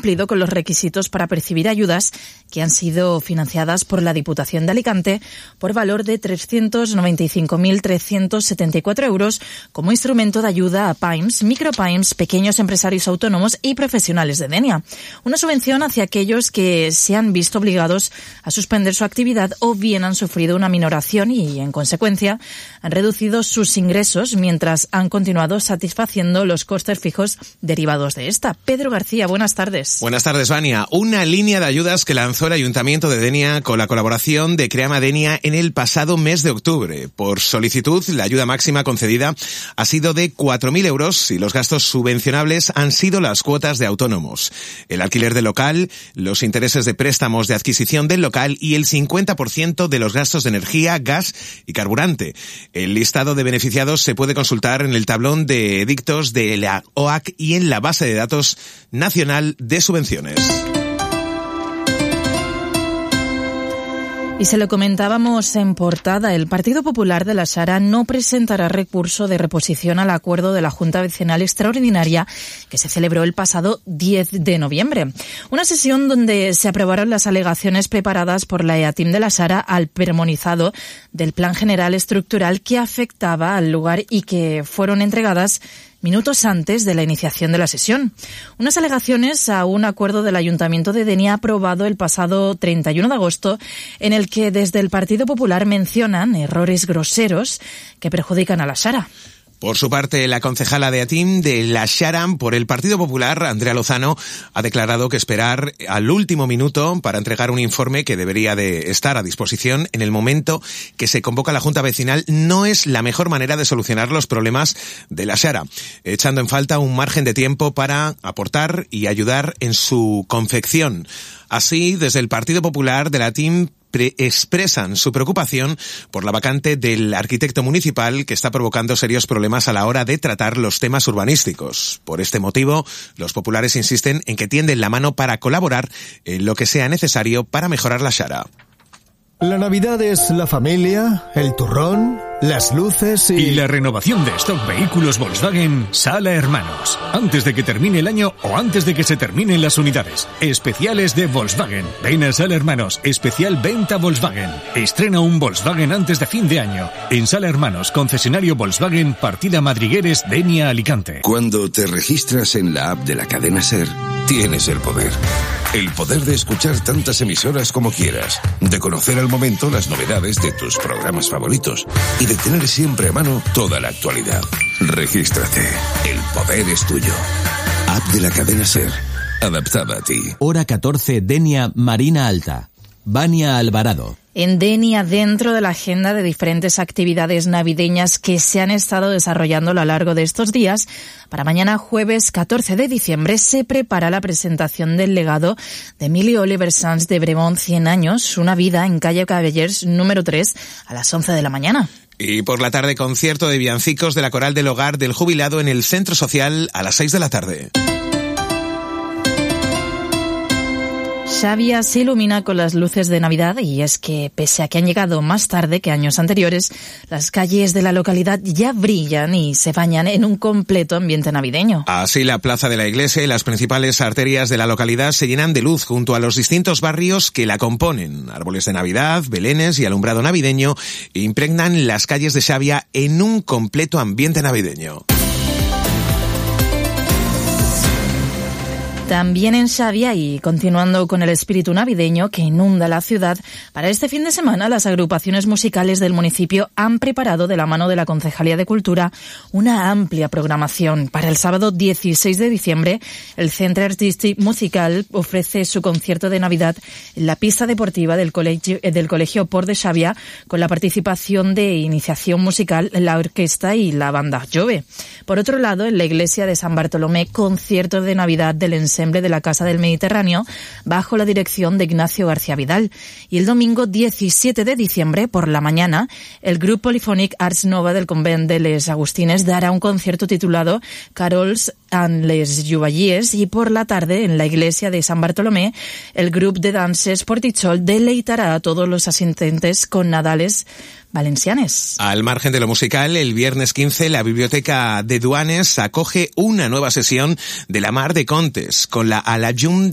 cumplido con los requisitos para percibir ayudas que han sido financiadas por la Diputación de Alicante por valor de 395.374 euros como instrumento de ayuda a PYMEs, micropymes, pequeños empresarios autónomos y profesionales de Denia. Una subvención hacia aquellos que se han visto obligados a suspender su actividad o bien han sufrido una minoración y, en consecuencia, han reducido sus ingresos mientras han continuado satisfaciendo los costes fijos derivados de esta. Pedro García, buenas tardes. Buenas tardes, Vania. Una línea de ayudas que lanzó el Ayuntamiento de Denia con la colaboración de Creama Denia en el pasado mes de octubre. Por solicitud, la ayuda máxima concedida ha sido de 4.000 euros y los gastos subvencionables han sido las cuotas de autónomos, el alquiler del local, los intereses de préstamos de adquisición del local y el 50% de los gastos de energía, gas y carburante. El listado de beneficiados se puede consultar en el tablón de edictos de la OAC y en la base de datos nacional de subvenciones. Y se lo comentábamos en portada, el Partido Popular de la Sara no presentará recurso de reposición al acuerdo de la Junta Vecinal Extraordinaria que se celebró el pasado 10 de noviembre. Una sesión donde se aprobaron las alegaciones preparadas por la EATIM de la Sara al premonizado del Plan General Estructural que afectaba al lugar y que fueron entregadas minutos antes de la iniciación de la sesión. Unas alegaciones a un acuerdo del Ayuntamiento de Denia aprobado el pasado 31 de agosto en el que desde el Partido Popular mencionan errores groseros que perjudican a la Sara. Por su parte, la concejala de ATIM de la Sara por el Partido Popular, Andrea Lozano, ha declarado que esperar al último minuto para entregar un informe que debería de estar a disposición en el momento que se convoca la Junta Vecinal no es la mejor manera de solucionar los problemas de la Sara, echando en falta un margen de tiempo para aportar y ayudar en su confección. Así, desde el Partido Popular de la ATIM expresan su preocupación por la vacante del arquitecto municipal que está provocando serios problemas a la hora de tratar los temas urbanísticos. Por este motivo, los populares insisten en que tienden la mano para colaborar en lo que sea necesario para mejorar la Sara. La Navidad es la familia, el turrón, las luces y la renovación de stock vehículos Volkswagen Sala Hermanos. Antes de que termine el año o antes de que se terminen las unidades. Especiales de Volkswagen. Ven a Sala Hermanos. Especial venta Volkswagen. Estrena un Volkswagen antes de fin de año. En Sala Hermanos, concesionario Volkswagen, partida Madrigueres, Denia, Alicante. Cuando te registras en la app de la cadena SER, tienes el poder. El poder de escuchar tantas emisoras como quieras, de conocer al momento las novedades de tus programas favoritos y de tener siempre a mano toda la actualidad. Regístrate. El poder es tuyo. App de la cadena SER. Adaptada a ti. Hora 14, Denia, Marina Alta. Vania Alvarado. En Denia, dentro de la agenda de diferentes actividades navideñas que se han estado desarrollando a lo largo de estos días, para mañana jueves 14 de diciembre se prepara la presentación del legado de Emilio Oliver Sanz de Bremont, 100 años, una vida en calle Caballers número 3 a las 11 de la mañana. Y por la tarde, concierto de villancicos de la Coral del Hogar del Jubilado en el Centro Social a las 6 de la tarde. Xavia se ilumina con las luces de Navidad y es que, pese a que han llegado más tarde que años anteriores, las calles de la localidad ya brillan y se bañan en un completo ambiente navideño. Así, la plaza de la iglesia y las principales arterias de la localidad se llenan de luz junto a los distintos barrios que la componen. Árboles de Navidad, belenes y alumbrado navideño impregnan las calles de Xavia en un completo ambiente navideño. También en Xavia y continuando con el espíritu navideño que inunda la ciudad, para este fin de semana las agrupaciones musicales del municipio han preparado de la mano de la Concejalía de Cultura una amplia programación. Para el sábado 16 de diciembre, el Centre Artístic Musical ofrece su concierto de Navidad en la pista deportiva del Colegio Port de Xavia con la participación de iniciación musical, la orquesta y la banda Jove. Por otro lado, en la iglesia de San Bartolomé, concierto de Navidad del ensemble de la Casa del Mediterráneo bajo la dirección de Ignacio García Vidal. Y el domingo 17 de diciembre por la mañana el grupo polifònic Arts Nova del Convent de les Agustines dará un concierto titulado Carols and les Jovallies y por la tarde en la iglesia de San Bartolomé el grupo de danses Portichol deleitará a todos los asistentes con nadales valencianes. Al margen de lo musical, el viernes 15 la Biblioteca de Duanes acoge una nueva sesión de la Mar de Contes con la Alajum